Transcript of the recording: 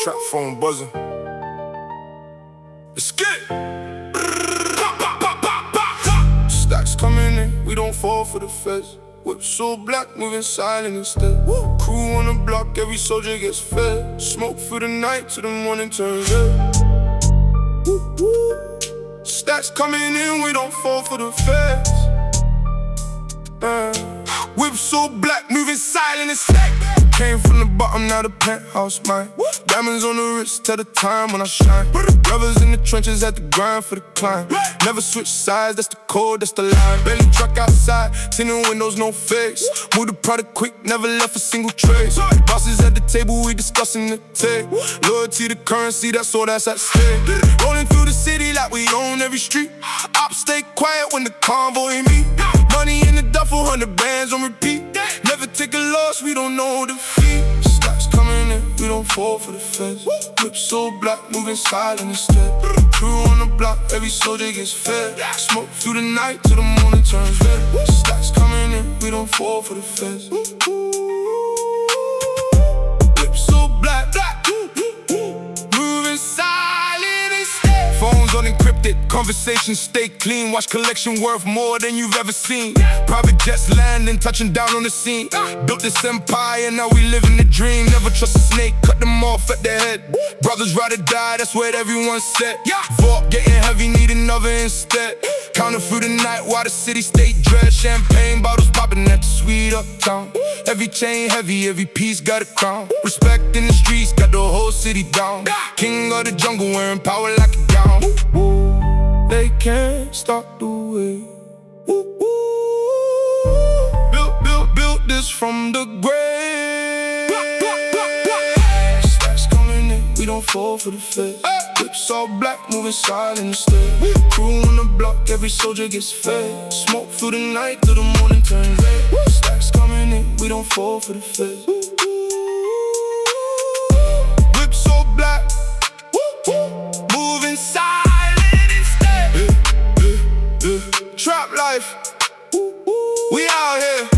Trap phone buzzing. Let's get it. Stacks coming in, we don't fall for the feds. Whip so black, moving silent instead. Crew on the block, every soldier gets fed. Smoke through the night till the morning turns red. Stacks coming in, we don't fall for the feds. Whip so black, moving silent instead. Came from the bottom, now the penthouse mine. Diamonds on the wrist, tell the time when I shine. Brothers in the trenches at the grind for the climb. Never switch sides, that's the code, that's the line. Bentley truck outside, tinted windows, no face. Move the product quick, never left a single trace. Bosses at the table, we discussing the take. Loyalty to currency, that's all that's at stake. Rolling through the city like we own every street. Ops stay quiet when the convoy meet. Money in the duffel, 100 bands on repeat. Never take a loss, we don't know defeat. Stacks coming in, we don't fall for the feds. Whip so black, moving silent instead. Crew on the block, every soldier gets fed. Smoke through the night till the morning turns red. Stacks coming in, we don't fall for the feds. Whip so black, moving silent instead. Phones unencrypted, conversations stay clean. Watch collection worth more than you've ever seen. Private jets landing, touching down on the scene. Built this empire, now we living the dream. Never trust a snake, cut them off at their head. Brothers ride or die, that's what everyone said. Vault getting heavy, need another instead. Counting through the night while the city stay dread. Champagne bottles popping at the sweet uptown. Every chain heavy, every piece got a crown. Respect in the streets, got the whole city down. King of the jungle, wearing power like a gown. They can't stop the way. Built this from the grave. Stacks coming in, we don't fall for the feds. Whips all black, moving silent instead. Crew on the block, every soldier gets fed. Smoke through the night till the morning turns red. Stacks coming in, we don't fall for the feds. Whips all black, moving silent instead. Trap life, we out here.